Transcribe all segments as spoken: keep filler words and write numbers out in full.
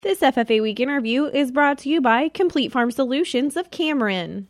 This F F A Week interview is brought to you by Complete Farm Solutions of Cameron.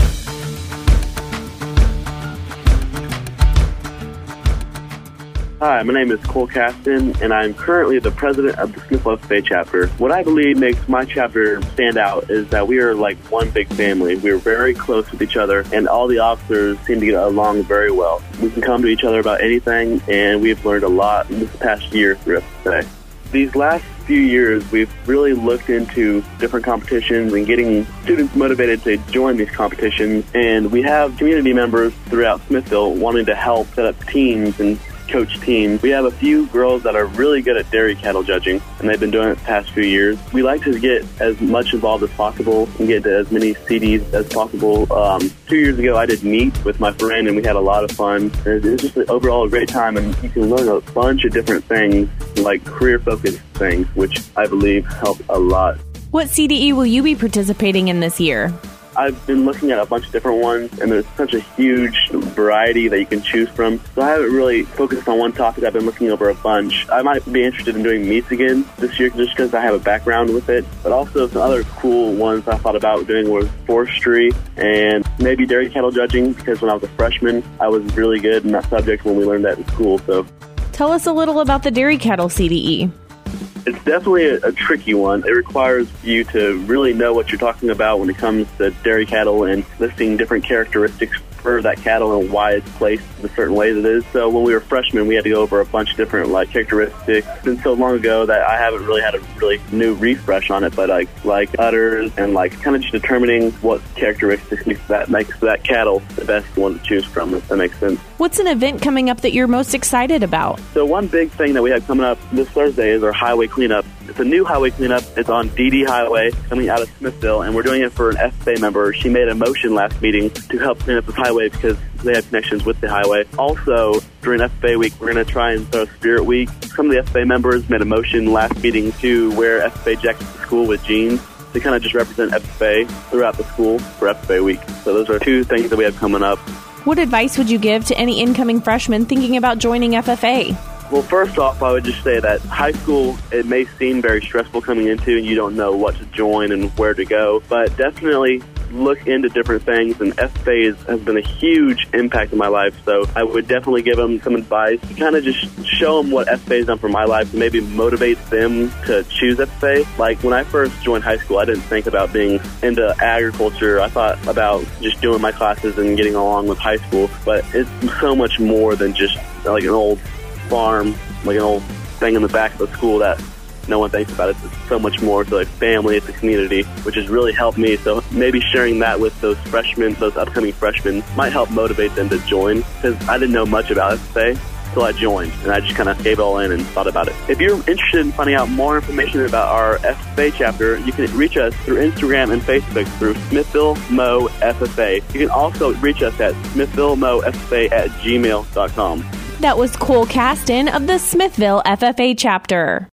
Hi, my name is Cole Caston, and I'm currently the president of the Smithville F F A chapter. What I believe makes my chapter stand out is that we are like one big family. We're very close with each other, and all the officers seem to get along very well. We can come to each other about anything, and we've learned a lot this past year through F F A. These last few years, we've really looked into different competitions and getting students motivated to join these competitions, and we have community members throughout Smithville wanting to help set up teams and coach teams. We have a few girls that are really good at dairy cattle judging, and they've been doing it the past few years. We like to get as much involved as possible and get to as many C Ds as possible. Um, two years ago, I did meat with my friend, and we had a lot of fun. It was just overall a great time, and you can learn a bunch of different things, like career-focused things, which I believe help a lot. What C D E will you be participating in this year? I've been looking at a bunch of different ones, and there's such a huge variety that you can choose from. So I haven't really focused on one topic. I've been looking over a bunch. I might be interested in doing meats again this year just because I have a background with it. But also some other cool ones I thought about doing was forestry and maybe dairy cattle judging, because when I was a freshman, I was really good in that subject when we learned that in school. So, tell us a little about the dairy cattle C D E. It's definitely a, a tricky one. It requires you to really know what you're talking about when it comes to dairy cattle and listing different characteristics for that cattle and why it's placed a certain way that it is. So when we were freshmen, we had to go over a bunch of different like characteristics. It's been so long ago that I haven't really had a really new refresh on it, but like like udders and like kind of just determining what characteristics makes that makes that cattle the best one to choose from, if that makes sense. What's an event coming up that you're most excited about? So one big thing that we have coming up this Thursday is our highway cleanup. It's a new highway cleanup. It's on D D Highway coming out of Smithville, and we're doing it for an F F A member. She made a motion last meeting to help clean up this highway because they have connections with the highway. Also, during F F A week, we're going to try and throw a Spirit Week. Some of the F F A members made a motion last meeting to wear F F A jackets to school with jeans to kind of just represent F F A throughout the school for F F A week. So those are two things that we have coming up. What advice would you give to any incoming freshmen thinking about joining F F A? Well, first off, I would just say that high school, it may seem very stressful coming into, and you don't know what to join and where to go, but definitely look into different things, and F F A is, has been a huge impact in my life, so I would definitely give them some advice to kind of just show them what F F A has done for my life and maybe motivate them to choose F F A. Like, when I first joined high school, I didn't think about being into agriculture. I thought about just doing my classes and getting along with high school, but it's so much more than just like an old farm, like an old thing in the back of the school that no one thinks about. It. It's so much more to like family, it's a community, which has really helped me. So maybe sharing that with those freshmen, those upcoming freshmen, might help motivate them to join, because I didn't know much about F F A until I joined, and I just kind of gave it all in and thought about it. If you're interested in finding out more information about our F F A chapter, you can reach us through Instagram and Facebook through Smithville Mo F F A. You can also reach us at smithville mo f f a at gmail dot com. That was Cole Caston of the Smithville F F A chapter.